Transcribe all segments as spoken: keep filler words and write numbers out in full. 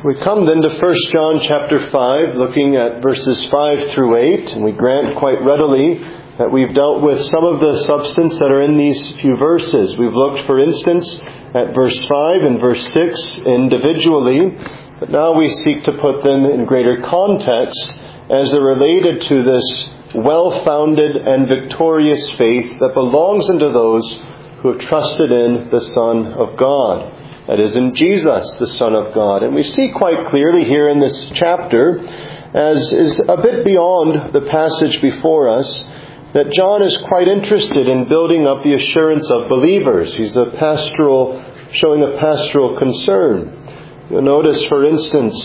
We come then to First John chapter five, looking at verses five through eight, and we grant quite readily that we've dealt with some of the substance that are in these few verses. We've looked, for instance, at verse five and verse six individually, but now we seek to put them in greater context as they're related to this well-founded and victorious faith that belongs unto those who have trusted in the Son of God. That is, in Jesus, the Son of God. And we see quite clearly here in this chapter, as is a bit beyond the passage before us, that John is quite interested in building up the assurance of believers. He's a pastoral, showing a pastoral concern. You'll notice, for instance,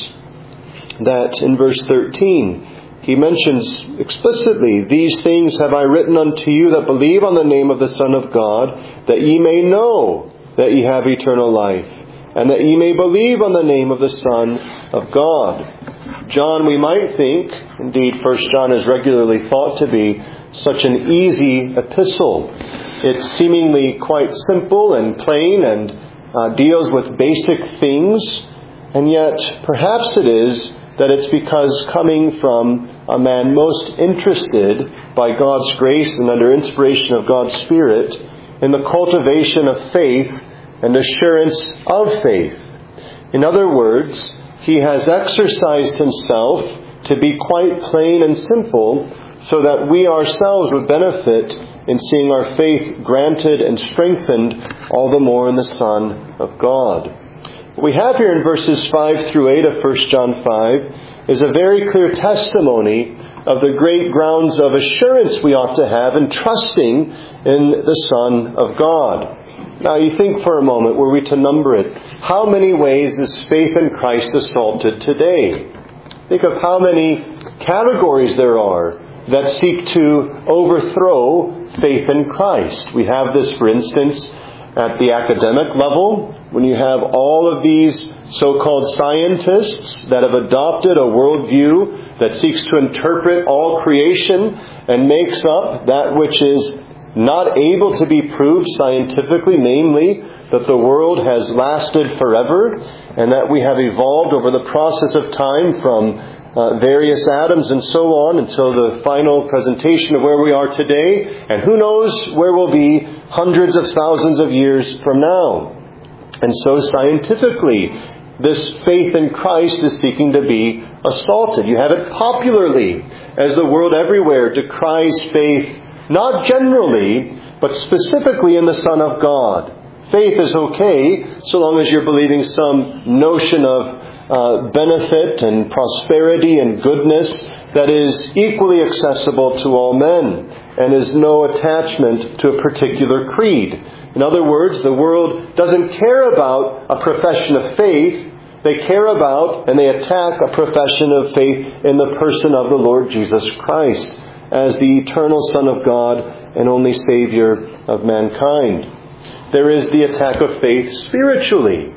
that in verse thirteen, he mentions explicitly, "These things have I written unto you that believe on the name of the Son of God, that ye may know that ye have eternal life, and that ye may believe on the name of the Son of God." John, we might think, indeed First John is regularly thought to be such an easy epistle. It's seemingly quite simple and plain and uh, deals with basic things, and yet perhaps it is that it's because coming from a man most interested by God's grace and under inspiration of God's Spirit in the cultivation of faith and assurance of faith. In other words, he has exercised himself to be quite plain and simple so that we ourselves would benefit in seeing our faith granted and strengthened all the more in the Son of God. What we have here in verses five through eight of First John five is a very clear testimony of the great grounds of assurance we ought to have in trusting in the Son of God. Now you think for a moment, were we to number it, how many ways is faith in Christ assaulted today? Think of how many categories there are that seek to overthrow faith in Christ. We have this, for instance, at the academic level, when you have all of these so-called scientists that have adopted a worldview that seeks to interpret all creation and makes up that which is not able to be proved scientifically, namely that the world has lasted forever and that we have evolved over the process of time from uh, various atoms and so on until the final presentation of where we are today, and who knows where we'll be hundreds of thousands of years from now. And so scientifically, this faith in Christ is seeking to be assaulted. You have it popularly as the world everywhere decries faith, not generally, but specifically in the Son of God. Faith is okay so long as you're believing some notion of uh, benefit and prosperity and goodness that is equally accessible to all men and is no attachment to a particular creed. In other words, the world doesn't care about a profession of faith. They care about and they attack a profession of faith in the person of the Lord Jesus Christ as the eternal Son of God and only Savior of mankind. There is the attack of faith spiritually.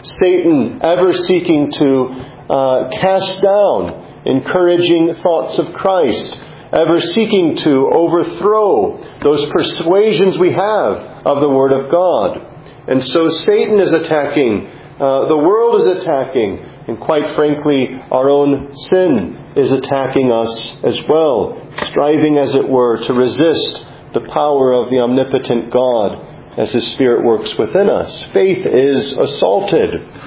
Satan ever seeking to uh, cast down encouraging thoughts of Christ, ever seeking to overthrow those persuasions we have of the Word of God. And so Satan is attacking, uh, the world is attacking, and quite frankly, our own sin is attacking us as well, striving, as it were, to resist the power of the omnipotent God as His Spirit works within us. Faith is assaulted.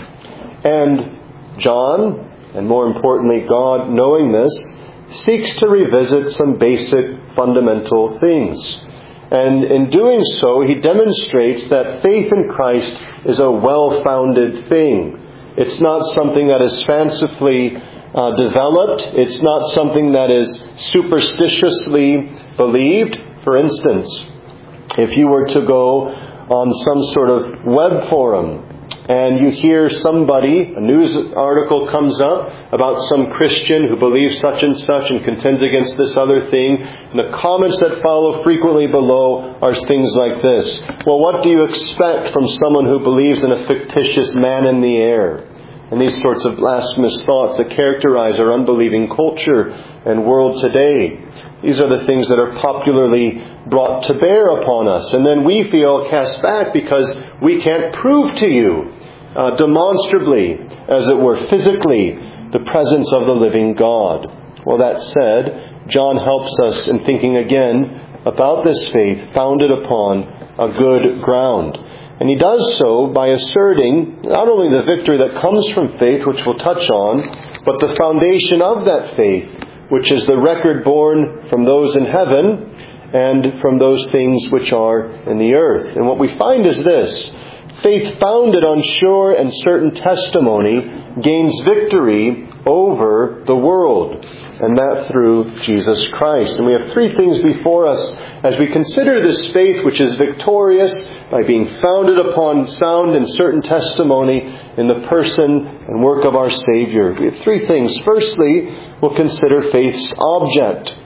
And John, and more importantly God, knowing this, seeks to revisit some basic fundamental things. And in doing so, he demonstrates that faith in Christ is a well-founded thing. It's not something that is fancifully uh, developed. It's not something that is superstitiously believed. For instance, if you were to go on some sort of web forum and you hear somebody, a news article comes up about some Christian who believes such and such and contends against this other thing, and the comments that follow frequently below are things like this. Well, what do you expect from someone who believes in a fictitious man in the air? And these sorts of blasphemous thoughts that characterize our unbelieving culture and world today. These are the things that are popularly brought to bear upon us. And then we feel cast back because we can't prove to you uh, demonstrably, as it were, physically, the presence of the living God. Well, that said, John helps us in thinking again about this faith founded upon a good ground. And he does so by asserting not only the victory that comes from faith, which we'll touch on, but the foundation of that faith, which is the record borne from those in heaven and from those things which are in the earth. And what we find is this: faith founded on sure and certain testimony gains victory over the world, and that through Jesus Christ. And we have three things before us as we consider this faith which is victorious by being founded upon sound and certain testimony in the person and work of our Savior. We have three things. Firstly, we'll consider faith's object.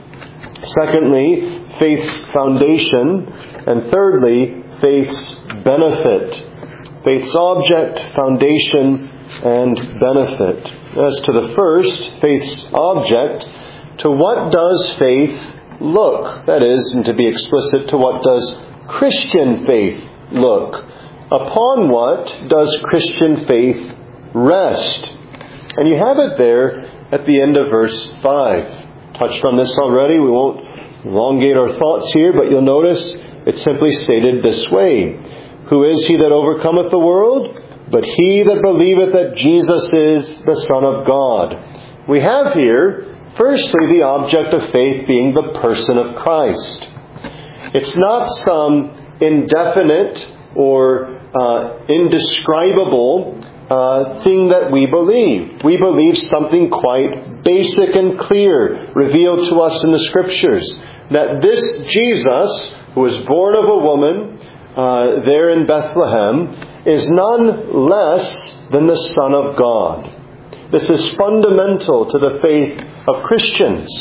Secondly, faith's foundation. And thirdly, faith's benefit. Faith's object, foundation, and benefit. As to the first, faith's object, to what does faith look? That is, and to be explicit, to what does Christian faith look? Upon what does Christian faith rest? And you have it there at the end of verse five. Touched on this already. We won't elongate our thoughts here, but you'll notice it's simply stated this way: Who is he that overcometh the world? But he that believeth that Jesus is the Son of God. We have here, firstly, the object of faith being the person of Christ. It's not some indefinite or uh, indescribable uh, thing that we believe. We believe something quite basic and clear, revealed to us in the Scriptures, that this Jesus, who was born of a woman uh, there in Bethlehem, is none less than the Son of God. This is fundamental to the faith of Christians,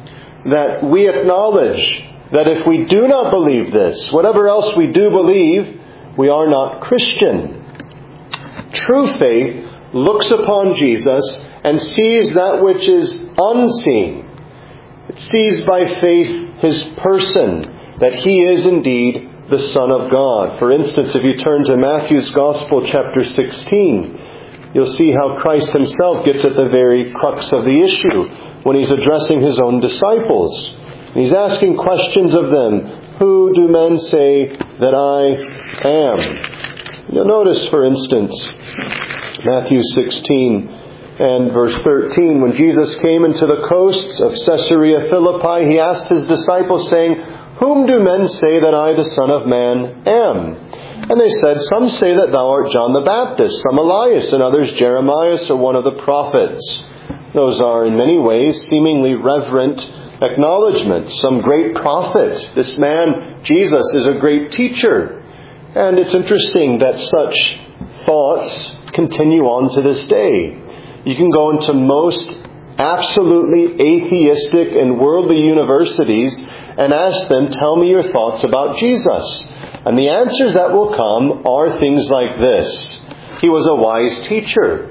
that we acknowledge that if we do not believe this, whatever else we do believe, we are not Christian. True faith looks upon Jesus and sees that which is unseen. It sees by faith His person, that He is indeed the Son of God. For instance, if you turn to Matthew's Gospel, chapter sixteen, you'll see how Christ Himself gets at the very crux of the issue when He's addressing His own disciples. And He's asking questions of them. Who do men say that I am? You'll notice, for instance, Matthew sixteen and verse thirteen, when Jesus came into the coasts of Caesarea Philippi, He asked His disciples, saying, Whom do men say that I, the Son of Man, am? And they said, Some say that thou art John the Baptist, some Elias, and others Jeremiah, or one of the prophets. Those are in many ways seemingly reverent acknowledgments. Some great prophet. This man, Jesus, is a great teacher. And it's interesting that such thoughts continue on to this day. You can go into most absolutely atheistic and worldly universities and ask them, tell me your thoughts about Jesus. And the answers that will come are things like this. He was a wise teacher.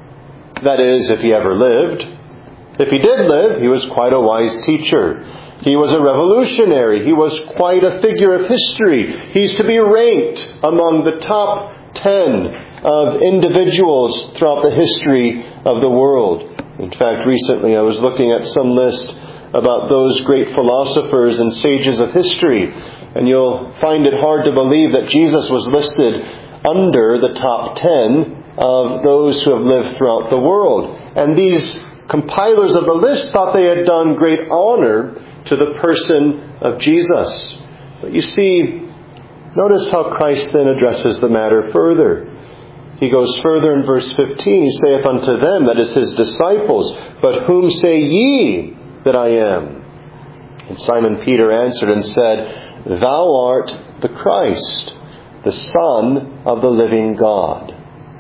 That is, if he ever lived. If he did live, he was quite a wise teacher. He was a revolutionary. He was quite a figure of history. He's to be ranked among the top ten of individuals throughout the history of the world. In fact, recently I was looking at some list about those great philosophers and sages of history, and you'll find it hard to believe that Jesus was listed under the top ten of those who have lived throughout the world. And these compilers of the list thought they had done great honor to the person of Jesus. But you see, notice how Christ then addresses the matter further. He goes further in verse fifteen. He saith unto them, that is His disciples, But whom say ye that I am? And Simon Peter answered and said, Thou art the Christ, the Son of the living God.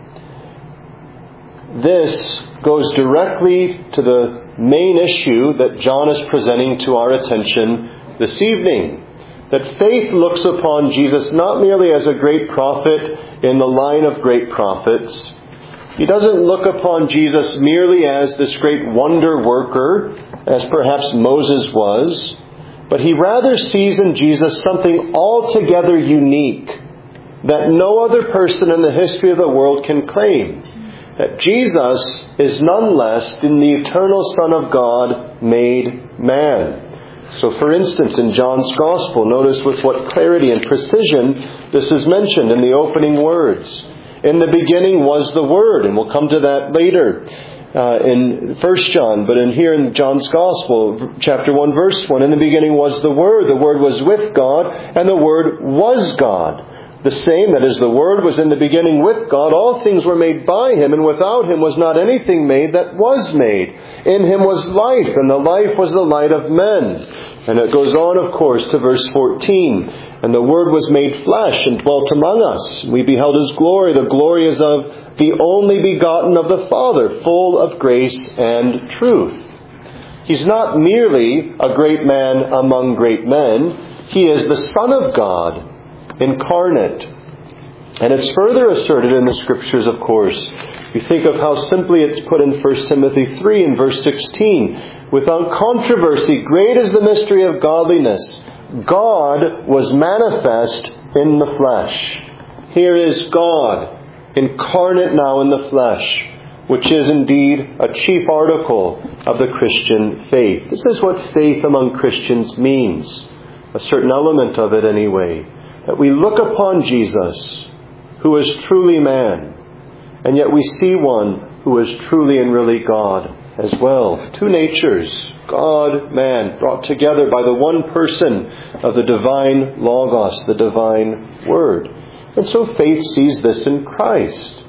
This goes directly to the main issue that John is presenting to our attention this evening. That faith looks upon Jesus not merely as a great prophet in the line of great prophets. He doesn't look upon Jesus merely as this great wonder worker, as perhaps Moses was, but he rather sees in Jesus something altogether unique that no other person in the history of the world can claim. That Jesus is none less than the eternal Son of God made man. So for instance, in John's Gospel, notice with what clarity and precision this is mentioned in the opening words. In the beginning was the Word, and we'll come to that later uh, in First John. But in here in John's Gospel, chapter one, verse one, in the beginning was the Word. The Word was with God, and the Word was God. The same, that is, the Word was in the beginning with God. All things were made by Him, and without Him was not anything made that was made. In Him was life, and the life was the light of men. And it goes on, of course, to verse fourteen. And the Word was made flesh and dwelt among us. We beheld His glory. The glory is of the only begotten of the Father, full of grace and truth. He's not merely a great man among great men. He is the Son of God, incarnate. And it's further asserted in the Scriptures, of course. You think of how simply it's put in First Timothy three and verse sixteen. Without controversy, great is the mystery of godliness. God was manifest in the flesh. Here is God, incarnate now in the flesh, which is indeed a chief article of the Christian faith. This is what faith among Christians means. A certain element of it anyway. That we look upon Jesus, who is truly man, and yet we see one who is truly and really God as well. Two natures, God, man, brought together by the one person of the divine Logos, the divine Word. And so faith sees this in Christ.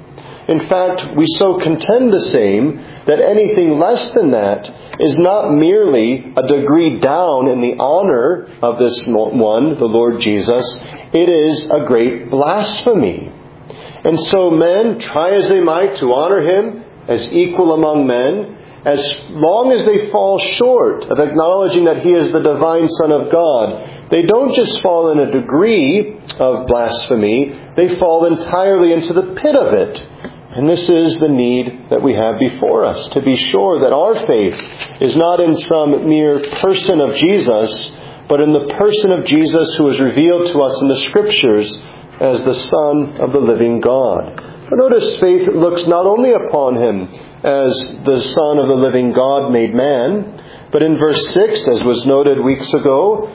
In fact, we so contend the same that anything less than that is not merely a degree down in the honor of this one, the Lord Jesus. It is a great blasphemy. And so men, try as they might to honor Him as equal among men, as long as they fall short of acknowledging that He is the divine Son of God, they don't just fall in a degree of blasphemy, they fall entirely into the pit of it. And this is the need that we have before us, to be sure that our faith is not in some mere person of Jesus, but in the person of Jesus who is revealed to us in the Scriptures as the Son of the living God. But notice faith looks not only upon Him as the Son of the living God made man, but in verse six, as was noted weeks ago,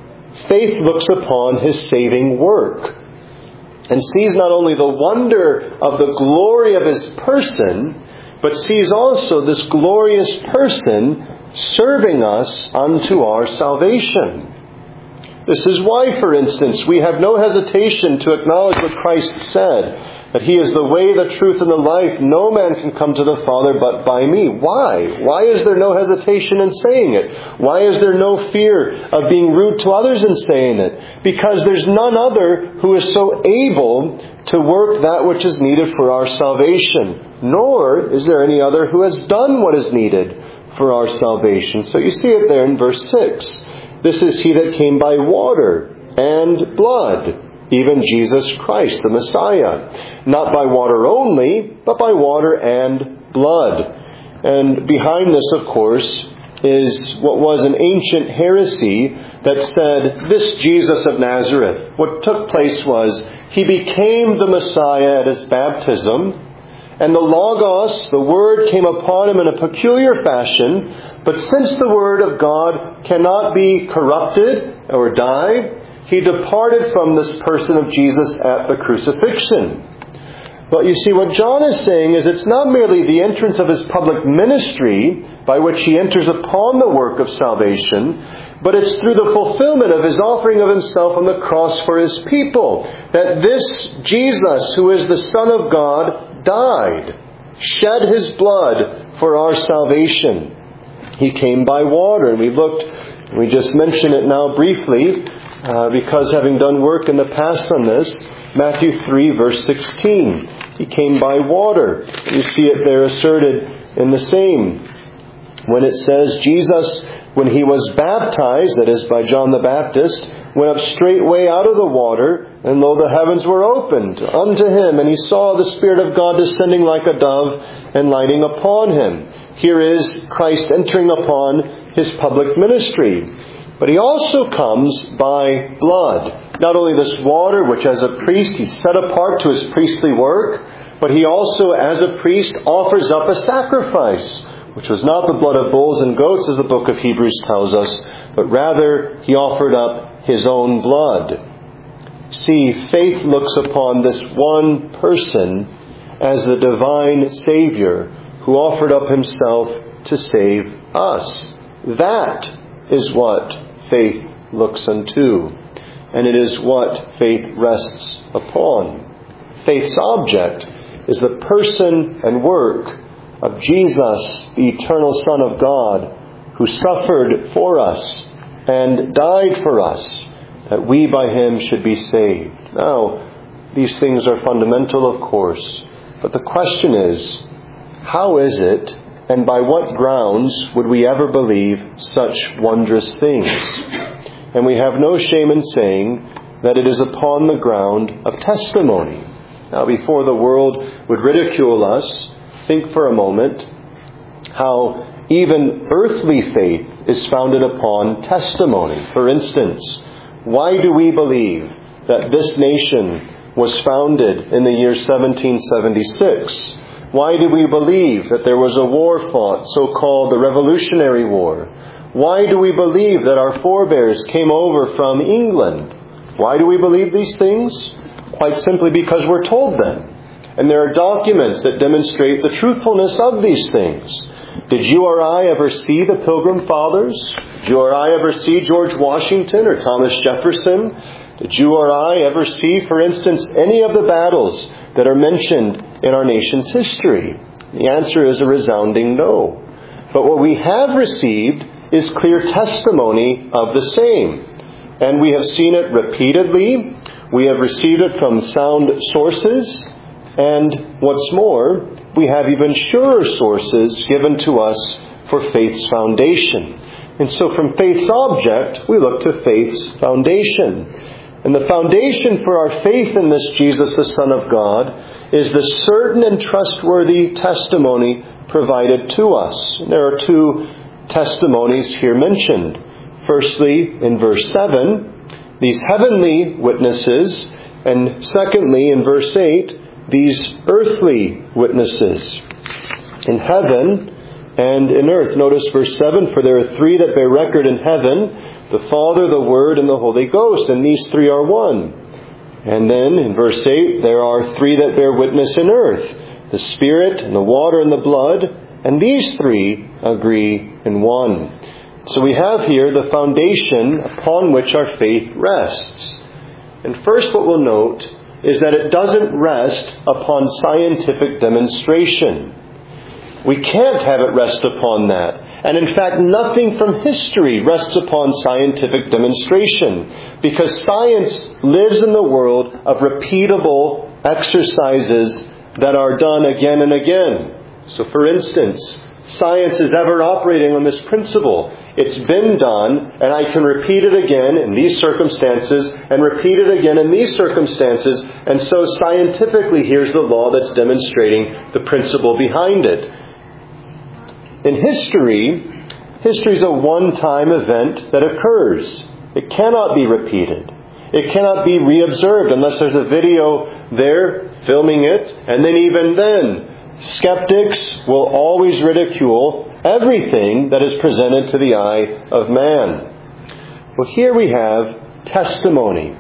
faith looks upon His saving work and sees not only the wonder of the glory of His person, but sees also this glorious person serving us unto our salvation. This is why, for instance, we have no hesitation to acknowledge what Christ said, that He is the way, the truth, and the life. No man can come to the Father but by me. Why? Why is there no hesitation in saying it? Why is there no fear of being rude to others in saying it? Because there's none other who is so able to work that which is needed for our salvation. Nor is there any other who has done what is needed for our salvation. So you see it there in verse six. This is He that came by water and blood, even Jesus Christ, the Messiah. Not by water only, but by water and blood. And behind this, of course, is what was an ancient heresy that said, this Jesus of Nazareth, what took place was, He became the Messiah at His baptism, and the Logos, the Word, came upon Him in a peculiar fashion. But since the Word of God cannot be corrupted or die, He departed from this person of Jesus at the crucifixion. But you see, what John is saying is it's not merely the entrance of His public ministry by which He enters upon the work of salvation, but it's through the fulfillment of His offering of Himself on the cross for His people, that this Jesus, who is the Son of God, died, shed His blood for our salvation. He came by water, and we looked, we just mentioned it now briefly, uh, because having done work in the past on this, Matthew three, verse sixteen. He came by water. You see it there asserted in the same. When it says, Jesus, when He was baptized, that is by John the Baptist, went up straightway out of the water, and lo, the heavens were opened unto Him, and He saw the Spirit of God descending like a dove and lighting upon Him. Here is Christ entering upon His public ministry. But he also comes by blood. Not only this water, which as a priest he set apart to his priestly work, but he also, as a priest, offers up a sacrifice, which was not the blood of bulls and goats, as the book of Hebrews tells us, but rather he offered up his own blood. See, faith looks upon this one person as the divine Savior who offered up himself to save us. That is what faith looks unto, and it is what faith rests upon. Faith's object is the person and work of Jesus, the eternal Son of God, who suffered for us and died for us, that we by him should be saved. Now, these things are fundamental, of course, but the question is, how is it, and by what grounds would we ever believe such wondrous things? And we have no shame in saying that it is upon the ground of testimony. Now, before the world would ridicule us, think for a moment how even earthly faith is founded upon testimony. For instance, why do we believe that this nation was founded in the year seventeen seventy-six? Why do we believe that there was a war fought, so-called the Revolutionary War? Why do we believe that our forebears came over from England? Why do we believe these things? Quite simply because we're told them. And there are documents that demonstrate the truthfulness of these things. Did you or I ever see the Pilgrim Fathers? Did you or I ever see George Washington or Thomas Jefferson? Did you or I ever see, for instance, any of the battles that are mentioned in our nation's history? The answer is a resounding no. But what we have received is clear testimony of the same. And we have seen it repeatedly. We have received it from sound sources. And what's more, we have even surer sources given to us for faith's foundation. And so from faith's object, we look to faith's foundation. And the foundation for our faith in this Jesus, the Son of God, is the certain and trustworthy testimony provided to us. And there are two testimonies here mentioned. Firstly, in verse seven, these heavenly witnesses, and secondly, in verse eight, these earthly witnesses. In heaven and in earth. Notice verse seven, for there are three that bear record in heaven, the Father, the Word, and the Holy Ghost, and these three are one. And then in verse eight, there are three that bear witness in earth, the Spirit, and the water, and the blood, and these three agree in one. So we have here the foundation upon which our faith rests. And first what we'll note is that it doesn't rest upon scientific demonstration. We can't have it rest upon that. And in fact, nothing from history rests upon scientific demonstration, because science lives in the world of repeatable exercises that are done again and again. So for instance, science is ever operating on this principle. It's been done, and I can repeat it again in these circumstances, and repeat it again in these circumstances. And so scientifically, here's the law that's demonstrating the principle behind it. In history, history is a one-time event that occurs. It cannot be repeated. It cannot be reobserved unless there's a video there filming it. And then even then, skeptics will always ridicule everything that is presented to the eye of man. Well, here we have testimony.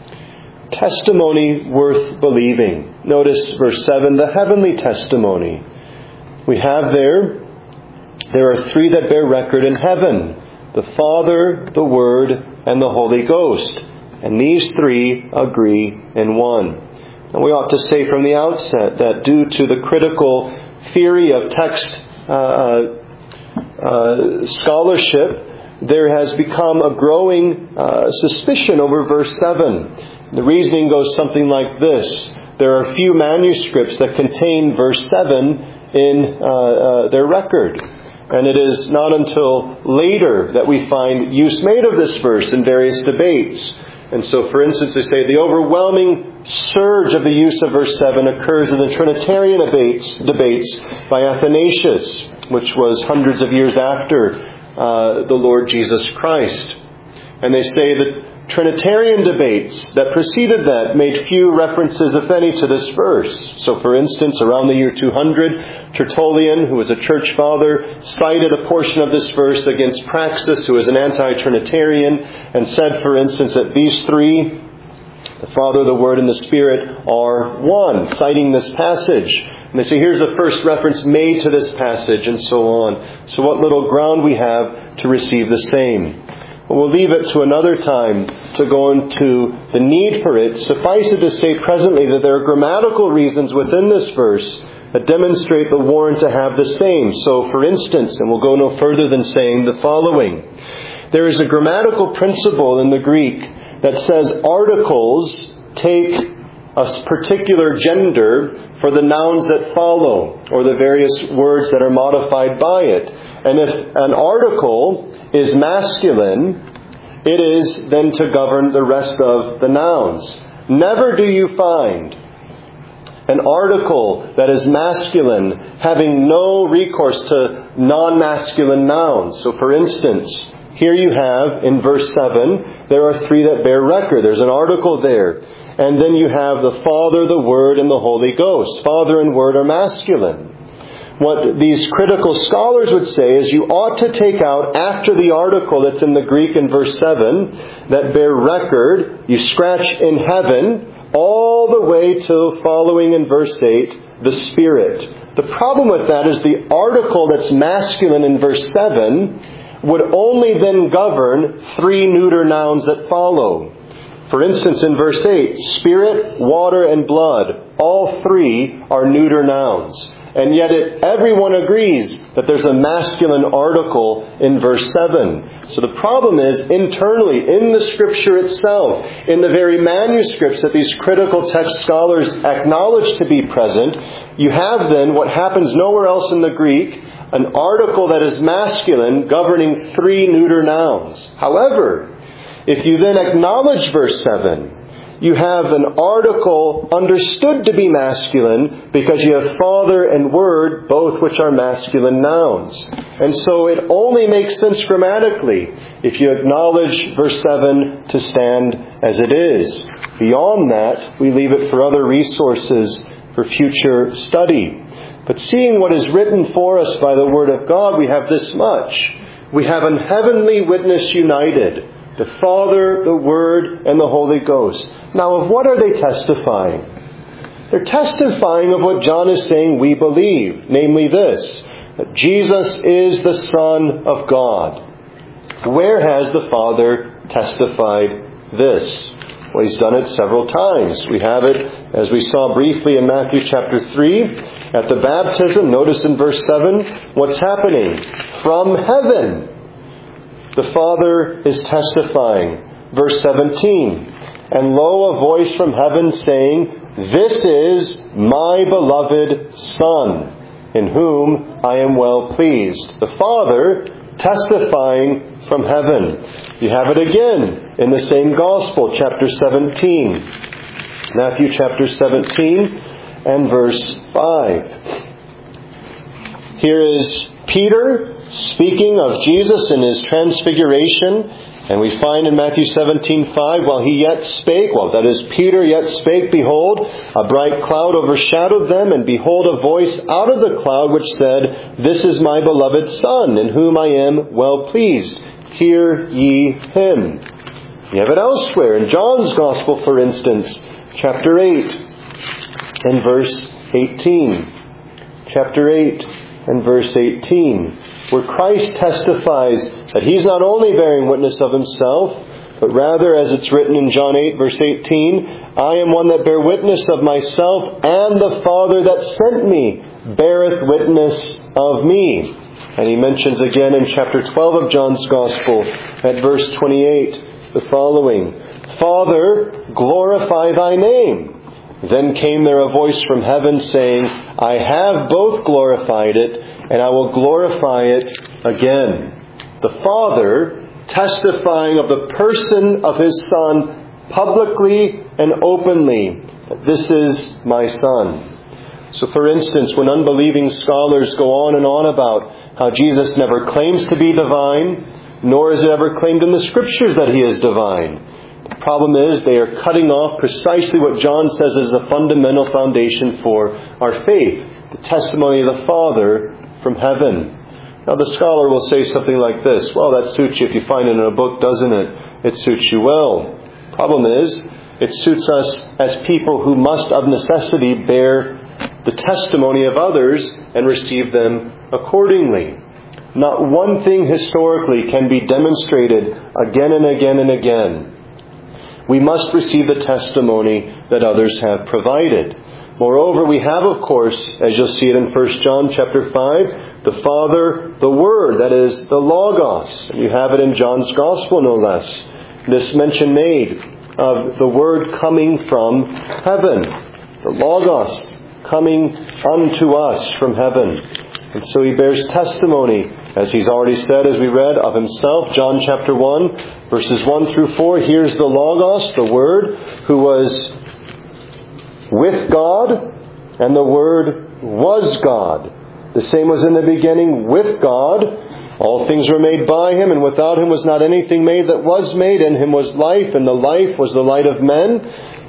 Testimony worth believing. Notice verse seven, the heavenly testimony. We have there, there are three that bear record in heaven, the Father, the Word, and the Holy Ghost. And these three agree in one. And we ought to say from the outset that due to the critical theory of text uh, uh, scholarship, there has become a growing uh, suspicion over verse seven. The reasoning goes something like this. There are few manuscripts that contain verse seven in uh, uh, their record. And it is not until later that we find use made of this verse in various debates. And so, for instance, they say the overwhelming surge of the use of verse seven occurs in the Trinitarian debates, debates by Athanasius, which was hundreds of years after uh, the Lord Jesus Christ. And they say that Trinitarian debates that preceded that made few references, if any, to this verse. So, for instance, around the year two hundred, Tertullian, who was a church father, cited a portion of this verse against Praxis, who was an anti-Trinitarian, and said, for instance, that these three, the Father, the Word, and the Spirit, are one, citing this passage. And they say, here's the first reference made to this passage, and so on. So what little ground we have to receive the same. But we'll leave it to another time to go into the need for it. Suffice it to say presently that there are grammatical reasons within this verse that demonstrate the warrant to have the same. So, for instance, and we'll go no further than saying the following. There is a grammatical principle in the Greek that says articles take a particular gender for the nouns that follow, or the various words that are modified by it. And if an article is masculine, it is then to govern the rest of the nouns. Never do you find an article that is masculine having no recourse to non-masculine nouns. So, for instance, here you have, in verse seven, there are three that bear record. There's an article there. And then you have the Father, the Word, and the Holy Ghost. Father and Word are masculine. What these critical scholars would say is you ought to take out, after the article that's in the Greek in verse seven, that bear record, you scratch in heaven, all the way to following in verse eight, the Spirit. The problem with that is the article that's masculine in verse seven would only then govern three neuter nouns that follow. For instance, in verse eight, spirit, water, and blood, all three are neuter nouns. And yet it, everyone agrees that there's a masculine article in verse seven. So the problem is, internally, in the Scripture itself, in the very manuscripts that these critical text scholars acknowledge to be present, you have then what happens nowhere else in the Greek, an article that is masculine governing three neuter nouns. However, if you then acknowledge verse seven, you have an article understood to be masculine because you have Father and Word, both which are masculine nouns. And so it only makes sense grammatically if you acknowledge verse seven to stand as it is. Beyond that, we leave it for other resources for future study. But seeing what is written for us by the Word of God, we have this much. We have a heavenly witness united. The Father, the Word, and the Holy Ghost. Now, of what are they testifying? They're testifying of what John is saying we believe. Namely this, that Jesus is the Son of God. Where has the Father testified this? Well, He's done it several times. We have it, as we saw briefly in Matthew chapter three, at the baptism. Notice in verse seven, what's happening? From heaven, the Father is testifying. Verse seventeen, and lo, a voice from heaven saying, this is my beloved Son, in whom I am well pleased. The Father testifying from heaven. You have it again in the same Gospel, chapter seventeen. Matthew chapter seventeen and verse five. Here is Peter speaking of Jesus in His transfiguration, and we find in Matthew seventeen five, while he yet spake, well, that is, Peter yet spake, behold, a bright cloud overshadowed them, and behold, a voice out of the cloud which said, this is my beloved Son, in whom I am well pleased. Hear ye Him. You have it elsewhere, in John's Gospel, for instance, chapter eight and verse eighteen. Chapter eight and verse eighteen, where Christ testifies that He's not only bearing witness of Himself, but rather, as it's written in John eight, verse eighteen, I am one that bear witness of myself, and the Father that sent me beareth witness of me. And He mentions again in chapter twelve of John's Gospel, at verse twenty-eight, the following, Father, glorify Thy name. Then came there a voice from heaven saying, I have both glorified it, and I will glorify it again. The Father testifying of the person of His Son publicly and openly, that this is my Son. So for instance, when unbelieving scholars go on and on about how Jesus never claims to be divine, nor is it ever claimed in the Scriptures that He is divine. The problem is they are cutting off precisely what John says is a fundamental foundation for our faith, the testimony of the Father from heaven. Now the scholar will say something like this, well, that suits you if you find it in a book, doesn't it? It suits you well. Problem is, it suits us as people who must of necessity bear the testimony of others and receive them accordingly. Not one thing historically can be demonstrated again and again and again. We must receive the testimony that others have provided. Moreover, we have, of course, as you'll see it in First John chapter five, the Father, the Word, that is, the Logos. You have it in John's Gospel, no less. This mention made of the Word coming from heaven. The Logos coming unto us from heaven. And so He bears testimony, as He's already said, as we read, of Himself. John chapter one, verses one through four. Here's the Logos, the Word, who was with God, and the Word was God. The same was in the beginning with God. All things were made by Him, and without Him was not anything made that was made. In Him was life, and the life was the light of men.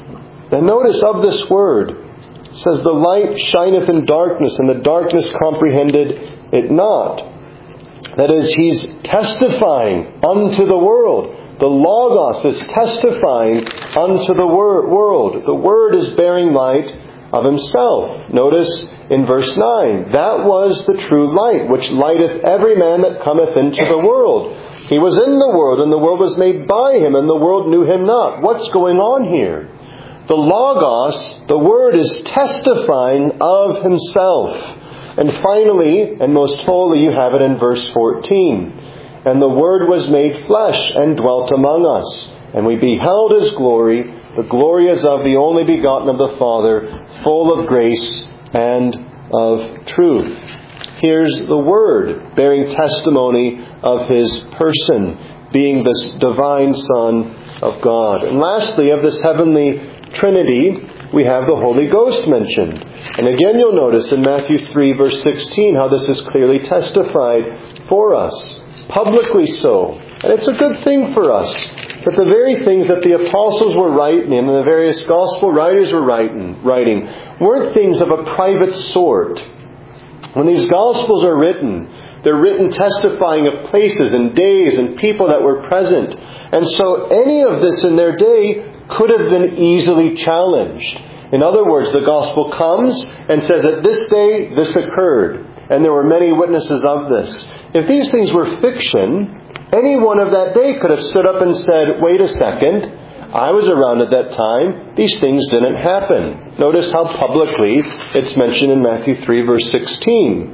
And notice of this Word, it says, the light shineth in darkness, and the darkness comprehended it not. That is, He's testifying unto the world. The Logos is testifying unto the wor- world. The Word is bearing light of Himself. Notice in verse nine, that was the true light, which lighteth every man that cometh into the world. He was in the world, and the world was made by Him, and the world knew Him not. What's going on here? The Logos, the Word, is testifying of Himself. And finally, and most wholly, you have it in verse fourteen. And the Word was made flesh and dwelt among us. And we beheld His glory. The glory is of the only begotten of the Father, full of grace and of truth. Here's the Word bearing testimony of His person, being this divine Son of God. And lastly, of this heavenly Trinity, we have the Holy Ghost mentioned. And again you'll notice in Matthew three verse sixteen how this is clearly testified for us. Publicly so. And it's a good thing for us that the very things that the apostles were writing and the various gospel writers were writing, writing weren't things of a private sort. When these gospels are written, they're written testifying of places and days and people that were present. And so any of this in their day could have been easily challenged. In other words, the gospel comes and says that this day this occurred, and there were many witnesses of this. If these things were fiction, anyone of that day could have stood up and said, wait a second, I was around at that time, these things didn't happen. Notice how publicly it's mentioned in Matthew three verse sixteen.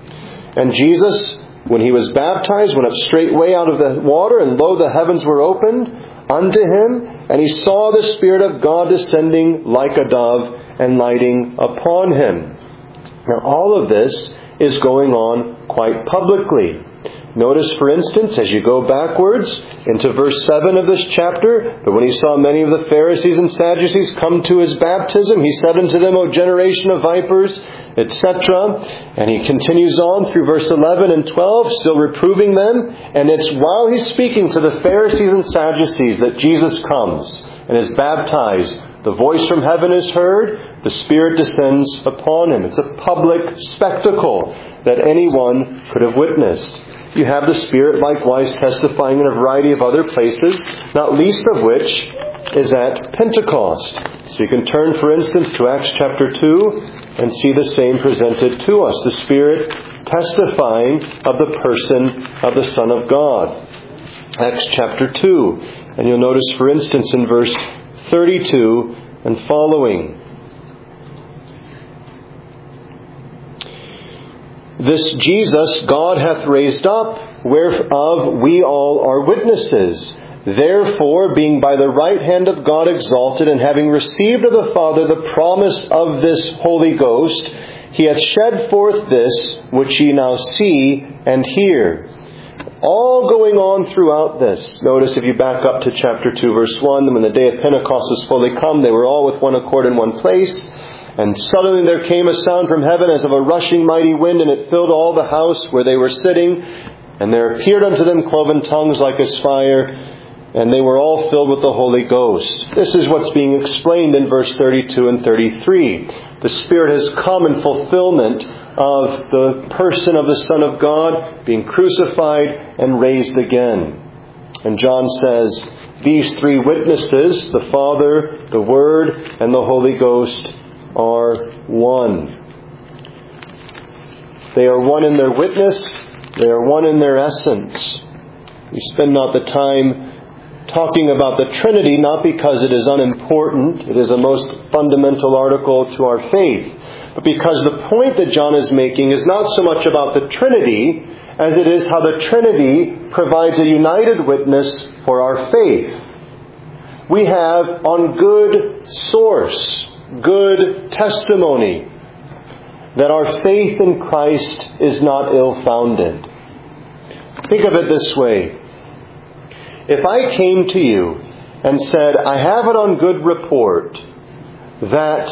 And Jesus, when He was baptized, went up straightway out of the water, and lo, the heavens were opened unto Him, and He saw the Spirit of God descending like a dove and lighting upon Him. Now all of this is going on quite publicly. Notice, for instance, as you go backwards into verse seven of this chapter, that when He saw many of the Pharisees and Sadducees come to His baptism, He said unto them, O generation of vipers, et cetera. And He continues on through verse eleven and twelve, still reproving them. And it's while He's speaking to the Pharisees and Sadducees that Jesus comes and is baptized. The voice from heaven is heard. The Spirit descends upon Him. It's a public spectacle that anyone could have witnessed. You have the Spirit likewise testifying in a variety of other places, not least of which is at Pentecost. So you can turn, for instance, to Acts chapter two and see the same presented to us. The Spirit testifying of the person of the Son of God. Acts chapter two. And you'll notice, for instance, in verse thirty-two and following. This Jesus God hath raised up, whereof we all are witnesses. Therefore, being by the right hand of God exalted, and having received of the Father the promise of this Holy Ghost, He hath shed forth this, which ye now see and hear. All going on throughout this. Notice if you back up to chapter two, verse one, when the day of Pentecost was fully come, they were all with one accord in one place. And suddenly there came a sound from heaven as of a rushing mighty wind, and it filled all the house where they were sitting. And there appeared unto them cloven tongues like as fire, and they were all filled with the Holy Ghost. This is what's being explained in verse thirty-two and thirty-three. The Spirit has come in fulfillment of the person of the Son of God being crucified and raised again. And John says, these three witnesses, the Father, the Word, and the Holy Ghost, are one. They are one in their witness. They are one in their essence. We spend not the time talking about the Trinity, not because it is unimportant. It is a most fundamental article to our faith. But because the point that John is making is not so much about the Trinity as it is how the Trinity provides a united witness for our faith. We have on good source, good testimony, that our faith in Christ is not ill-founded. Think of it this way. If I came to you and said, I have it on good report that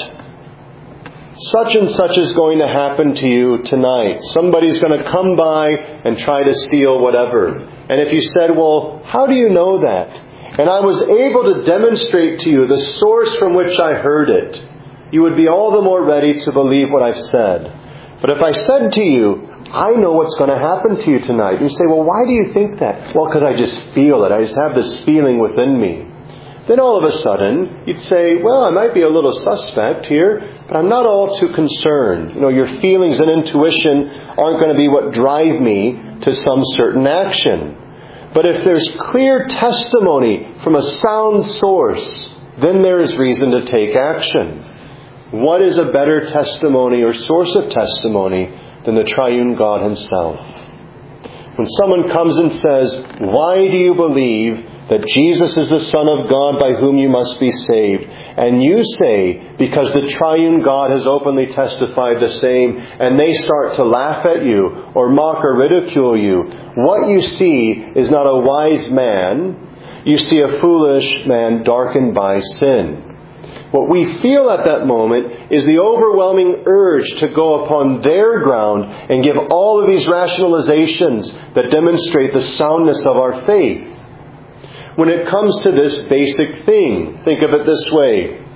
such and such is going to happen to you tonight. Somebody's going to come by and try to steal whatever. And if you said, well, how do you know that? And I was able to demonstrate to you the source from which I heard it, you would be all the more ready to believe what I've said. But if I said to you, I know what's going to happen to you tonight, you say, well, why do you think that? Well, because I just feel it. I just have this feeling within me. Then all of a sudden, you'd say, well, I might be a little suspect here, but I'm not all too concerned. You know, your feelings and intuition aren't going to be what drive me to some certain action. But if there's clear testimony from a sound source, then there is reason to take action. What is a better testimony or source of testimony than the triune God Himself? When someone comes and says, why do you believe that Jesus is the Son of God by whom you must be saved? And you say, because the triune God has openly testified the same, and they start to laugh at you or mock or ridicule you, what you see is not a wise man. You see a foolish man darkened by sin. What we feel at that moment is the overwhelming urge to go upon their ground and give all of these rationalizations that demonstrate the soundness of our faith. When it comes to this basic thing, think of it this way.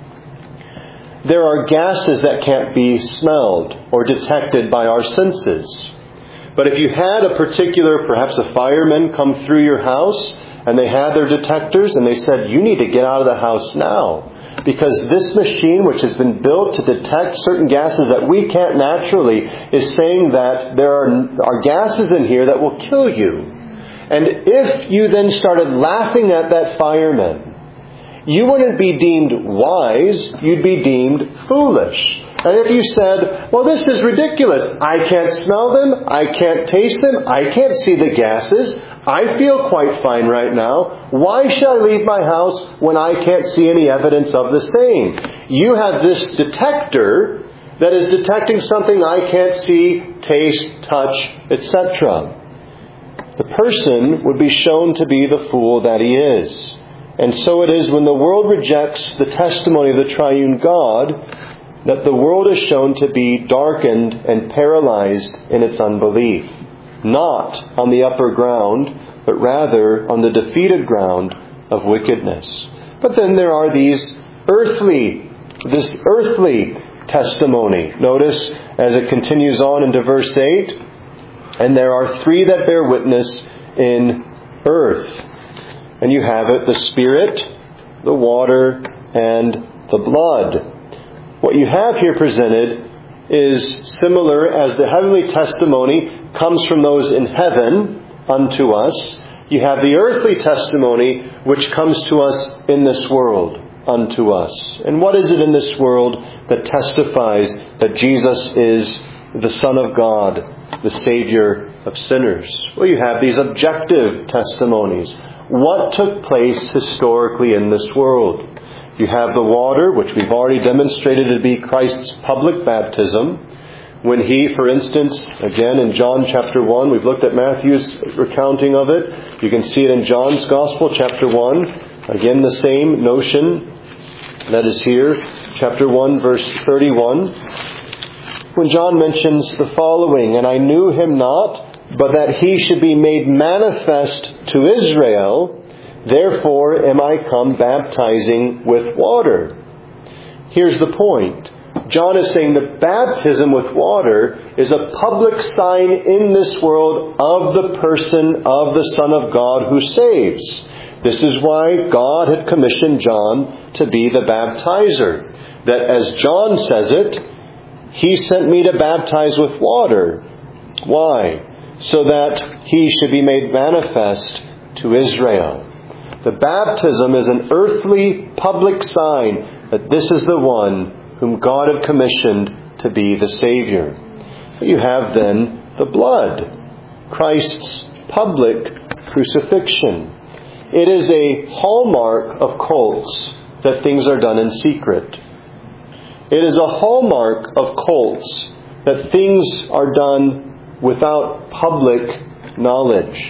There are gases that can't be smelled or detected by our senses. But if you had a particular, perhaps a fireman, come through your house and they had their detectors and they said, you need to get out of the house now, because this machine, which has been built to detect certain gases that we can't naturally, is saying that there are, are gases in here that will kill you. And if you then started laughing at that fireman, you wouldn't be deemed wise, you'd be deemed foolish. And if you said, well, this is ridiculous. I can't smell them. I can't taste them. I can't see the gases. I feel quite fine right now. Why should I leave my house when I can't see any evidence of the same? You have this detector that is detecting something I can't see, taste, touch, et cetera. The person would be shown to be the fool that he is. And so it is when the world rejects the testimony of the triune God, that the world is shown to be darkened and paralyzed in its unbelief. Not on the upper ground, but rather on the defeated ground of wickedness. But then there are these earthly, this earthly testimony. Notice as it continues on into verse eight, and there are three that bear witness in earth. And you have it, the Spirit, the water, and the blood. What you have here presented is similar as the heavenly testimony comes from those in heaven unto us. You have the earthly testimony which comes to us in this world unto us. And what is it in this world that testifies that Jesus is the Son of God, the Savior of sinners? Well, you have these objective testimonies. What took place historically in this world? You have the water, which we've already demonstrated to be Christ's public baptism. When He, for instance, again in John chapter one, we've looked at Matthew's recounting of it. You can see it in John's Gospel, chapter one. Again, the same notion that is here, chapter one, verse thirty-one. When John mentions the following, and I knew Him not, but that he should be made manifest to Israel, therefore am I come baptizing with water. Here's the point. John is saying that baptism with water is a public sign in this world of the person of the Son of God who saves. This is why God had commissioned John to be the baptizer. That as John says it, he sent me to baptize with water. Why? So that he should be made manifest to Israel. The baptism is an earthly public sign that this is the one whom God had commissioned to be the Savior. You have then the blood, Christ's public crucifixion. It is a hallmark of cults that things are done in secret. It is a hallmark of cults that things are done without public knowledge.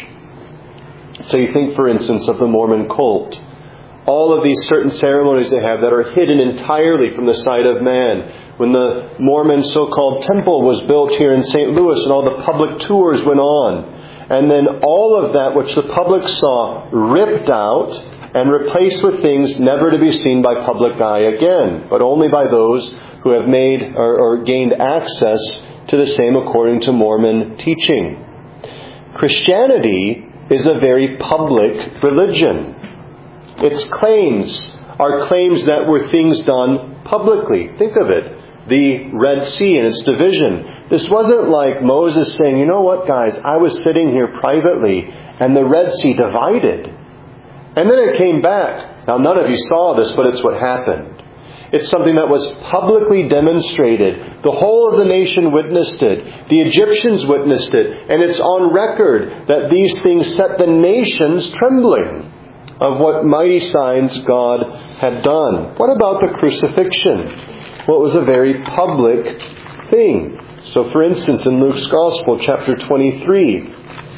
So you think, for instance, of the Mormon cult. All of these certain ceremonies they have that are hidden entirely from the sight of man. When the Mormon so-called temple was built here in Saint Louis and all the public tours went on, and then all of that which the public saw ripped out and replaced with things never to be seen by public eye again, but only by those who have made or, or gained access to the same according to Mormon teaching. Christianity is a very public religion. Its claims are claims that were things done publicly. Think of it. The Red Sea and its division. This wasn't like Moses saying, you know what, guys, I was sitting here privately and the Red Sea divided. And then it came back. Now, none of you saw this, but it's what happened. It's something that was publicly demonstrated. The whole of the nation witnessed it. The Egyptians witnessed it. And it's on record that these things set the nations trembling of what mighty signs God had done. What about the crucifixion? Well, it was a very public thing. So, for instance, in Luke's Gospel, chapter twenty-three,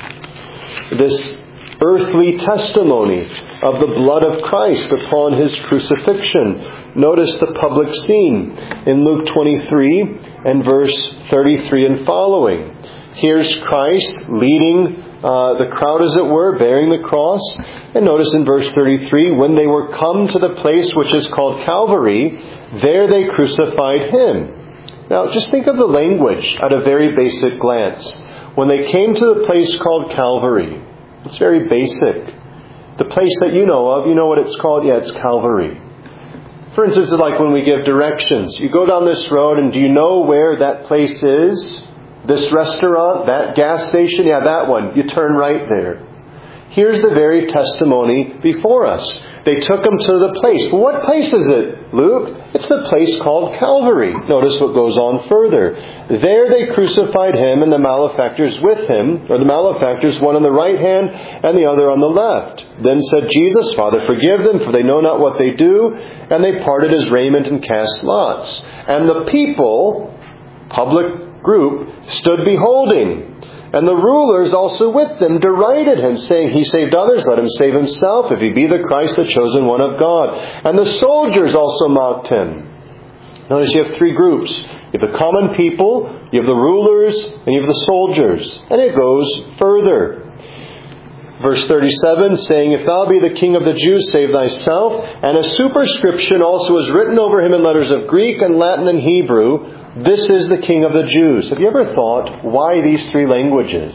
this earthly testimony of the blood of Christ upon His crucifixion. Notice the public scene in Luke twenty-three and verse thirty-three and following. Here's Christ leading uh, the crowd, as it were, bearing the cross. And notice in verse thirty-three, when they were come to the place which is called Calvary, there they crucified Him. Now, just think of the language at a very basic glance. When they came to the place called Calvary, it's very basic. The place that you know of, you know what it's called? Yeah, it's Calvary. For instance, it's like when we give directions. You go down this road and do you know where that place is? This restaurant, that gas station? Yeah, that one. You turn right there. Here's the very testimony before us. They took Him to the place. Well, what place is it, Luke? It's the place called Calvary. Notice what goes on further. There they crucified Him and the malefactors with Him, or the malefactors, one on the right hand and the other on the left. Then said Jesus, Father, forgive them, for they know not what they do. And they parted His raiment and cast lots. And the people, public group, stood beholding. And the rulers also with them derided Him, saying, He saved others, let Him save Himself, if He be the Christ, the chosen one of God. And the soldiers also mocked Him. Notice you have three groups. You have the common people, you have the rulers, and you have the soldiers. And it goes further. Verse thirty-seven, saying, If thou be the King of the Jews, save thyself. And a superscription also is written over Him in letters of Greek and Latin and Hebrew, This is the King of the Jews. Have you ever thought, why these three languages?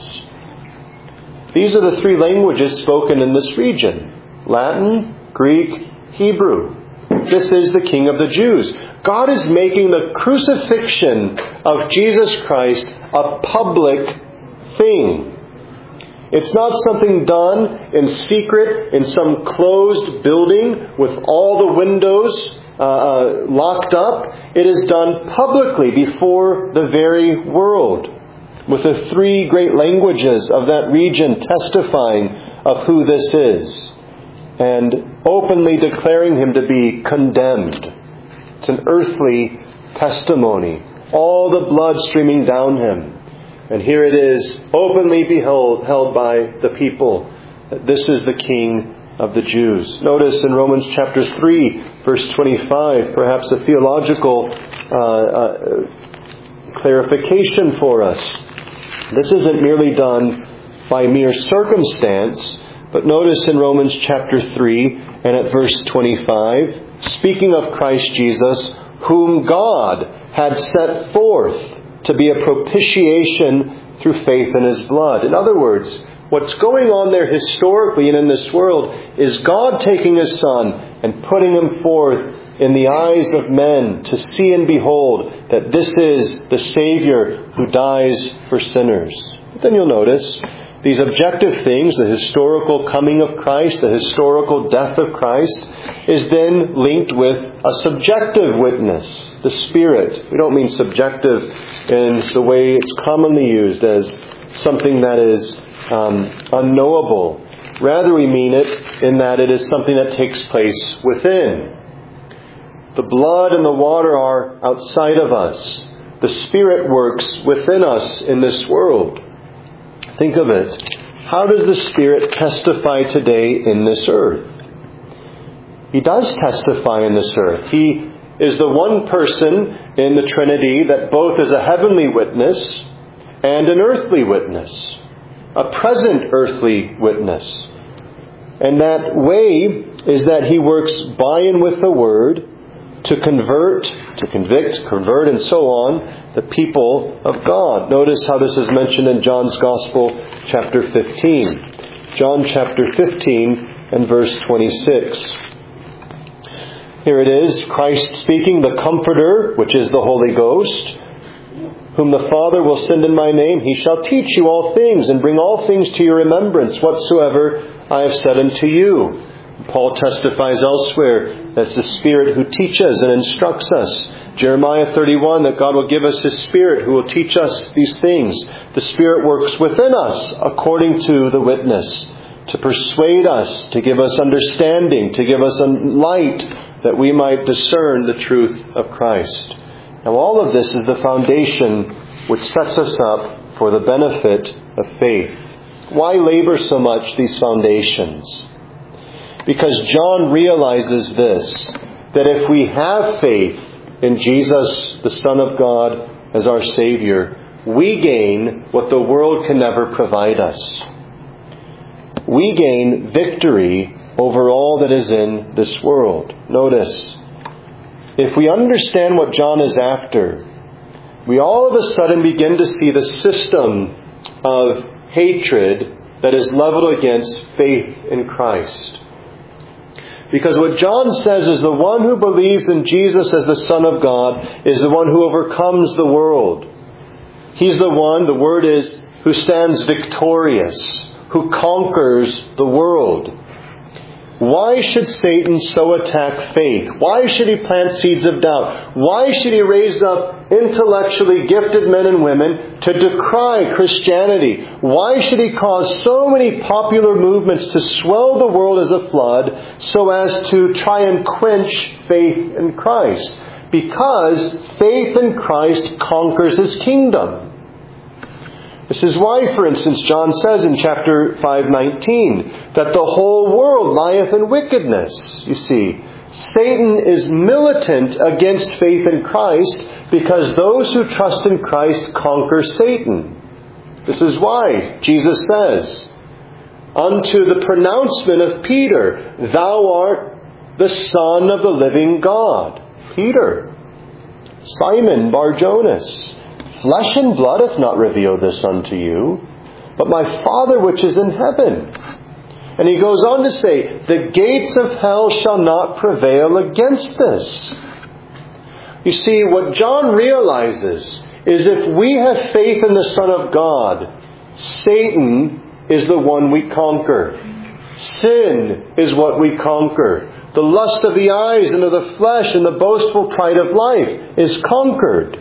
These are the three languages spoken in this region. Latin, Greek, Hebrew. This is the King of the Jews. God is making the crucifixion of Jesus Christ a public thing. It's not something done in secret in some closed building with all the windows Uh, uh, locked up. It is done publicly before the very world, with the three great languages of that region testifying of who this is and openly declaring Him to be condemned. It's an earthly testimony. All the blood streaming down Him. And here it is, openly beheld, held by the people, that this is the King of the Jews. Notice in Romans chapter three, verse twenty-five, perhaps a theological uh, uh, clarification for us. This isn't merely done by mere circumstance, but notice in Romans chapter three and at verse twenty-five, speaking of Christ Jesus, whom God had set forth to be a propitiation through faith in His blood. In other words, what's going on there historically and in this world is God taking His Son and putting Him forth in the eyes of men to see and behold that this is the Savior who dies for sinners. But then you'll notice these objective things, the historical coming of Christ, the historical death of Christ, is then linked with a subjective witness, the Spirit. We don't mean subjective in the way it's commonly used as something that is um, unknowable. Rather, we mean it in that it is something that takes place within. The blood and the water are outside of us. The Spirit works within us in this world. Think of it. How does the Spirit testify today in this earth? He does testify in this earth. He is the one person in the Trinity that both is a heavenly witness and an earthly witness. A present earthly witness. And that way is that He works by and with the Word to convert, to convict, convert, and so on, the people of God. Notice how this is mentioned in John's Gospel, chapter fifteen. John chapter fifteen and verse twenty-six. Here it is, Christ speaking, the Comforter, which is the Holy Ghost, whom the Father will send in my name. He shall teach you all things, and bring all things to your remembrance, whatsoever I have said unto you. Paul testifies elsewhere that it's the Spirit who teaches and instructs us. Jeremiah thirty-one, that God will give us His Spirit who will teach us these things. The Spirit works within us according to the witness, to persuade us, to give us understanding, to give us a light that we might discern the truth of Christ. Now all of this is the foundation which sets us up for the benefit of faith. Why labor so much these foundations? Because John realizes this, that if we have faith in Jesus, the Son of God, as our Savior, we gain what the world can never provide us. We gain victory over all that is in this world. Notice, if we understand what John is after, we all of a sudden begin to see the system of hatred that is leveled against faith in Christ. Because what John says is the one who believes in Jesus as the Son of God is the one who overcomes the world. He's the one, the word is, who stands victorious, who conquers the world. Why should Satan so attack faith? Why should he plant seeds of doubt? Why should he raise up intellectually gifted men and women to decry Christianity? Why should he cause so many popular movements to swell the world as a flood so as to try and quench faith in Christ? Because faith in Christ conquers His kingdom. This is why, for instance, John says in chapter five nineteen that the whole world lieth in wickedness. You see, Satan is militant against faith in Christ because those who trust in Christ conquer Satan. This is why Jesus says, unto the pronouncement of Peter, thou art the Son of the living God. Peter, Simon Bar-Jonas, flesh and blood hath not revealed this unto you, but my Father which is in heaven. And he goes on to say, the gates of hell shall not prevail against this. You see, what John realizes is if we have faith in the Son of God, Satan is the one we conquer. Sin is what we conquer. The lust of the eyes and of the flesh and the boastful pride of life is conquered.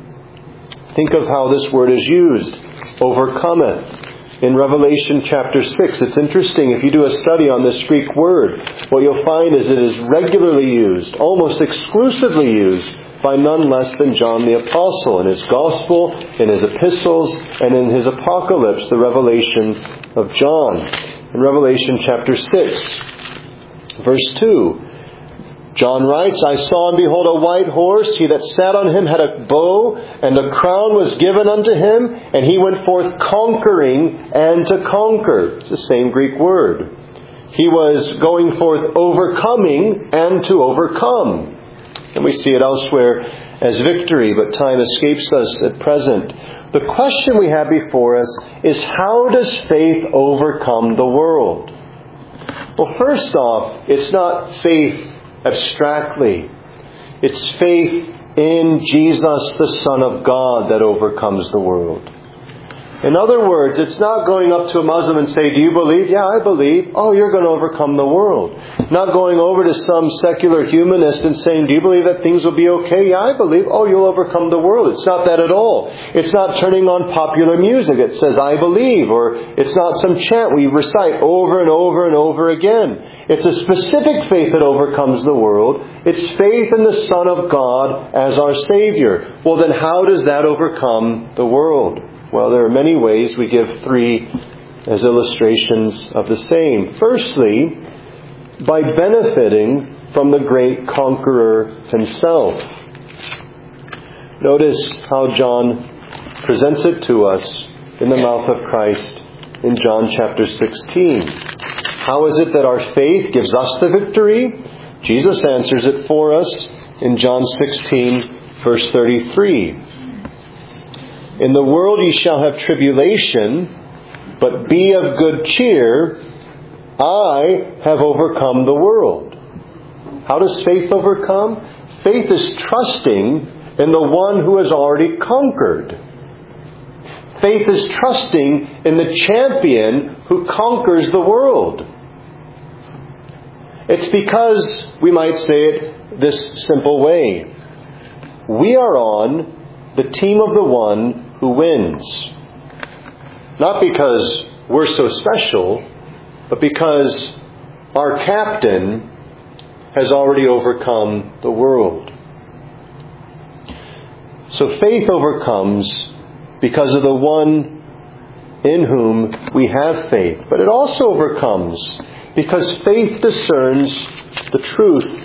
Think of how this word is used. Overcometh. In Revelation chapter six, it's interesting, if you do a study on this Greek word, what you'll find is it is regularly used, almost exclusively used, by none less than John the Apostle in his Gospel, in his epistles, and in his Apocalypse, the Revelation of John. In Revelation chapter six, verse two, John writes, I saw and behold a white horse. He that sat on him had a bow, and a crown was given unto him, and he went forth conquering and to conquer. It's the same Greek word. He was going forth overcoming and to overcome. And we see it elsewhere as victory, but time escapes us at present. The question we have before us is, how does faith overcome the world? Well, first off, it's not faith abstractly. It's faith in Jesus, the Son of God, that overcomes the world. In other words, it's not going up to a Muslim and say, do you believe? Yeah, I believe. Oh, you're going to overcome the world. Not going over to some secular humanist and saying, do you believe that things will be okay? Yeah, I believe. Oh, you'll overcome the world. It's not that at all. It's not turning on popular music. It says, I believe. Or it's not some chant we recite over and over and over again. It's a specific faith that overcomes the world. It's faith in the Son of God as our Savior. Well, then how does that overcome the world? Well, there are many ways. We give three as illustrations of the same. Firstly, by benefiting from the great conqueror himself. Notice how John presents it to us in the mouth of Christ in John chapter sixteen. How is it that our faith gives us the victory? Jesus answers it for us in John sixteen, verse thirty-three. In the world ye shall have tribulation, but be of good cheer. I have overcome the world. How does faith overcome? Faith is trusting in the one who has already conquered. Faith is trusting in the champion who conquers the world. It's because, we might say it this simple way, we are on the team of the one who wins. Not because we're so special, but because our captain has already overcome the world. So faith overcomes because of the one in whom we have faith. But it also overcomes because faith discerns the truth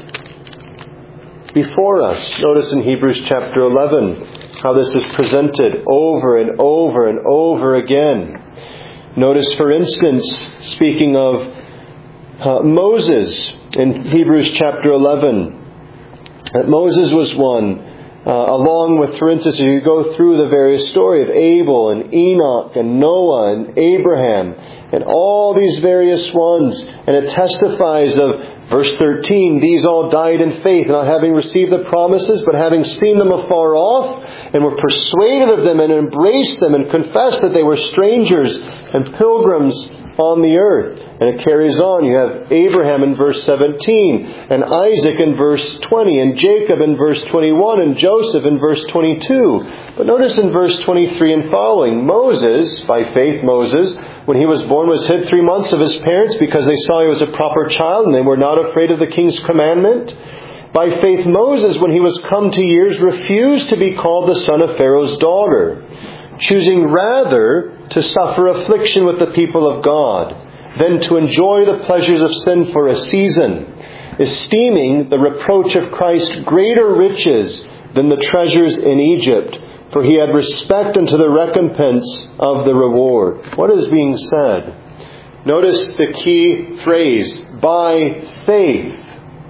before us. Notice in Hebrews chapter eleven how this is presented over and over and over again. Notice, for instance, speaking of uh, Moses in Hebrews chapter eleven, that Moses was one, uh, along with, for instance, you go through the various story of Abel and Enoch and Noah and Abraham and all these various ones, and it testifies of verse thirteen, these all died in faith, not having received the promises, but having seen them afar off, and were persuaded of them, and embraced them, and confessed that they were strangers and pilgrims on the earth. And it carries on. You have Abraham in verse seventeen, and Isaac in verse twenty, and Jacob in verse twenty-one, and Joseph in verse twenty-two. But notice in verse twenty-three and following, Moses, by faith Moses, when he was born, was hid three months of his parents because they saw he was a proper child and they were not afraid of the king's commandment. By faith Moses, when he was come to years, refused to be called the son of Pharaoh's daughter, choosing rather to suffer affliction with the people of God than to enjoy the pleasures of sin for a season, esteeming the reproach of Christ greater riches than the treasures in Egypt, for he had respect unto the recompense of the reward. What is being said? Notice the key phrase, by faith.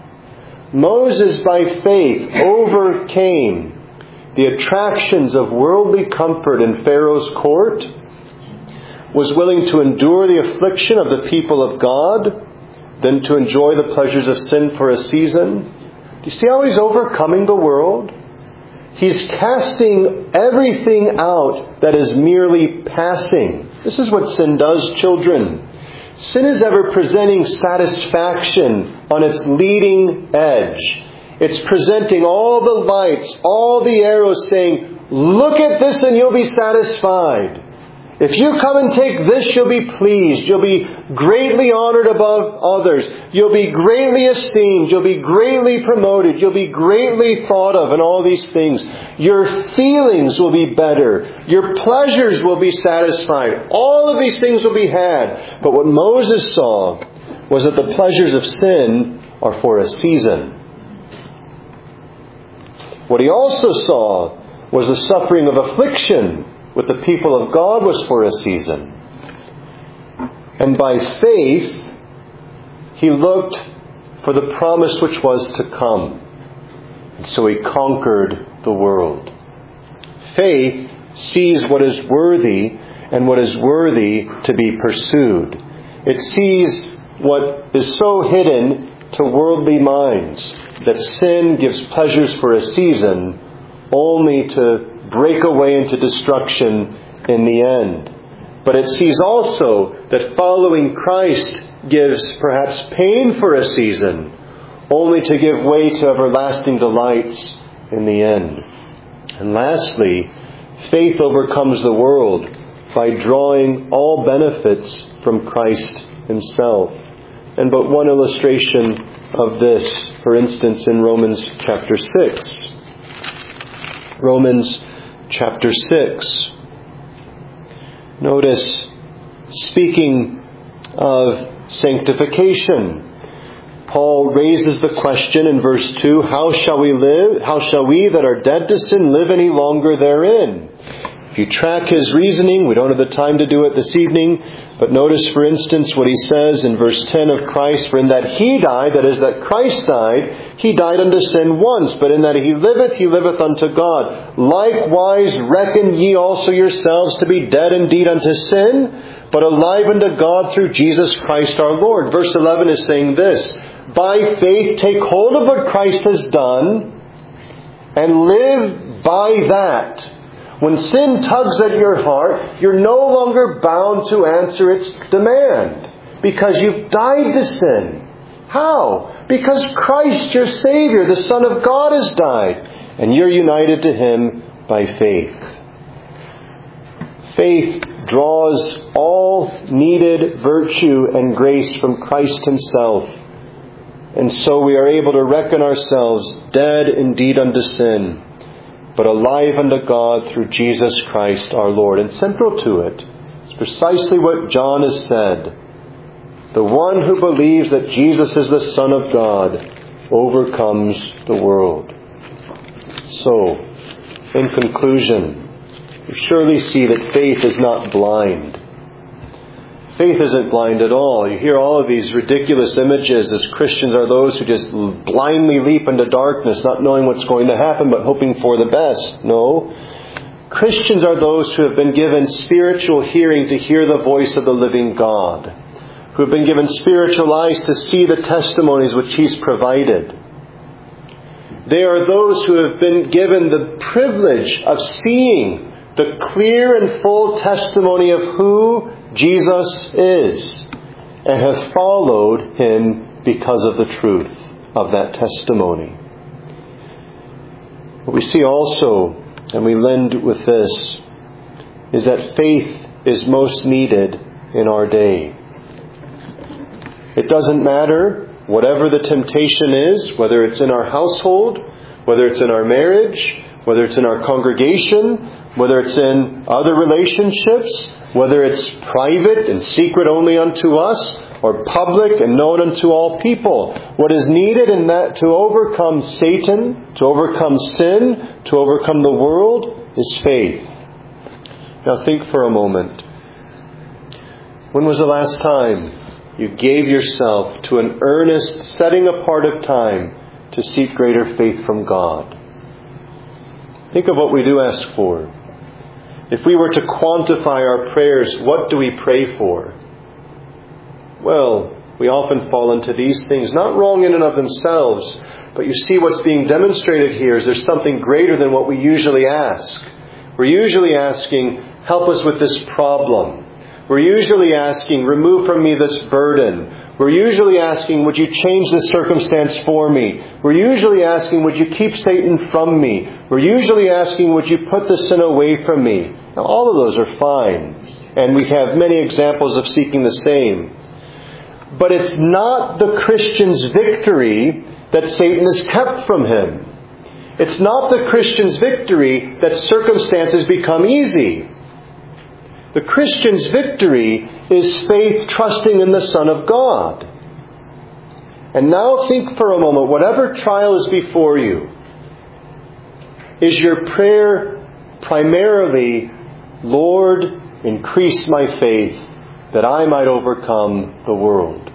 Moses, by faith, overcame the attractions of worldly comfort in Pharaoh's court, was willing to endure the affliction of the people of God, than to enjoy the pleasures of sin for a season. Do you see how he's overcoming the world? He's casting everything out that is merely passing. This is what sin does, children. Sin is ever presenting satisfaction on its leading edge. It's presenting all the lights, all the arrows, saying, look at this and you'll be satisfied. If you come and take this, you'll be pleased. You'll be greatly honored above others. You'll be greatly esteemed. You'll be greatly promoted. You'll be greatly thought of and all these things. Your feelings will be better. Your pleasures will be satisfied. All of these things will be had. But what Moses saw was that the pleasures of sin are for a season. What he also saw was the suffering of affliction with the people of God was for a season. And by faith, he looked for the promise which was to come. And so he conquered the world. Faith sees what is worthy and what is worthy to be pursued. It sees what is so hidden to worldly minds that sin gives pleasures for a season only to break away into destruction in the end. But it sees also that following Christ gives perhaps pain for a season only to give way to everlasting delights in the end. And lastly, faith overcomes the world by drawing all benefits from Christ himself. And but one illustration of this, for instance, in Romans chapter six. Romans chapter six. Notice, speaking of sanctification, Paul raises the question in verse two, how shall we live? How shall we that are dead to sin live any longer therein? If you track his reasoning, we don't have the time to do it this evening, but notice, for instance, what he says in verse ten of Christ, for in that he died, that is, that Christ died, he died unto sin once, but in that he liveth, he liveth unto God. Likewise reckon ye also yourselves to be dead indeed unto sin, but alive unto God through Jesus Christ our Lord. Verse eleven is saying this, by faith take hold of what Christ has done and live by that. When sin tugs at your heart, you're no longer bound to answer its demand because you've died to sin. How? Because Christ, your Savior, the Son of God, has died, and you're united to Him by faith. Faith draws all needed virtue and grace from Christ Himself. And so we are able to reckon ourselves dead indeed unto sin, but alive unto God through Jesus Christ our Lord. And central to it is precisely what John has said. The one who believes that Jesus is the Son of God overcomes the world. So, in conclusion, you surely see that faith is not blind. Faith isn't blind at all. You hear all of these ridiculous images as Christians are those who just blindly leap into darkness, not knowing what's going to happen, but hoping for the best. No. Christians are those who have been given spiritual hearing to hear the voice of the living God, who have been given spiritual eyes to see the testimonies which He's provided. They are those who have been given the privilege of seeing the clear and full testimony of who Jesus is, and have followed Him because of the truth of that testimony. What we see also, and we end with this, is that faith is most needed in our day. It doesn't matter whatever the temptation is, whether it's in our household, whether it's in our marriage, whether it's in our congregation, whether it's in other relationships, whether it's private and secret only unto us, or public and known unto all people. What is needed in that to overcome Satan, to overcome sin, to overcome the world, is faith. Now think for a moment. When was the last time you gave yourself to an earnest setting apart of time to seek greater faith from God? Think of what we do ask for. If we were to quantify our prayers, what do we pray for? Well, we often fall into these things, not wrong in and of themselves, but you see what's being demonstrated here is there's something greater than what we usually ask. We're usually asking, help us with this problem. We're usually asking, remove from me this burden. We're usually asking, would you change this circumstance for me? We're usually asking, would you keep Satan from me? We're usually asking, would you put the sin away from me? Now, all of those are fine. And we have many examples of seeking the same. But it's not the Christian's victory that Satan has kept from him. It's not the Christian's victory that circumstances become easy. The Christian's victory is faith trusting in the Son of God. And now think for a moment, whatever trial is before you, Is your prayer primarily, Lord, increase my faith that I might overcome the world?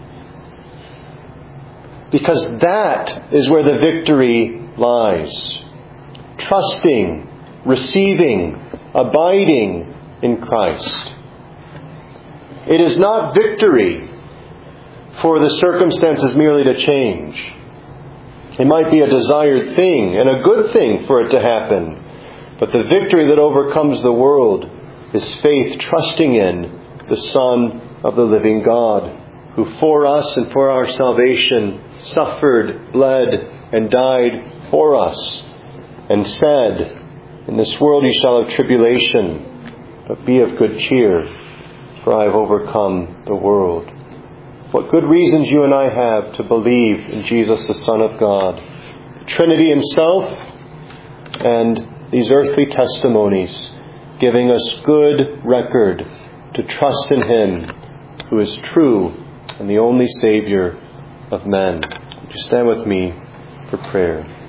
Because that is where the victory lies. Trusting, receiving, abiding in Christ. It is not victory for the circumstances merely to change. It might be a desired thing and a good thing for it to happen. But the victory that overcomes the world is faith trusting in the Son of the living God, who for us and for our salvation suffered, bled, and died for us, and said, in this world you shall have tribulation, but be of good cheer, for I have overcome the world. What good reasons you and I have to believe in Jesus, the Son of God, the Trinity Himself, and these earthly testimonies, giving us good record to trust in Him, who is true and the only Savior of men. Would you stand with me for prayer?